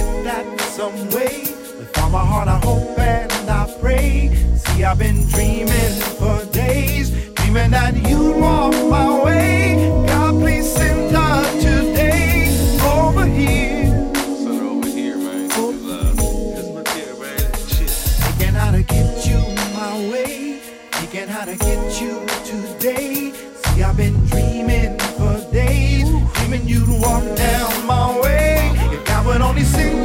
that some way. With all my heart I hope and I pray. See, I've been dreaming for days, dreaming that you'd walk my way.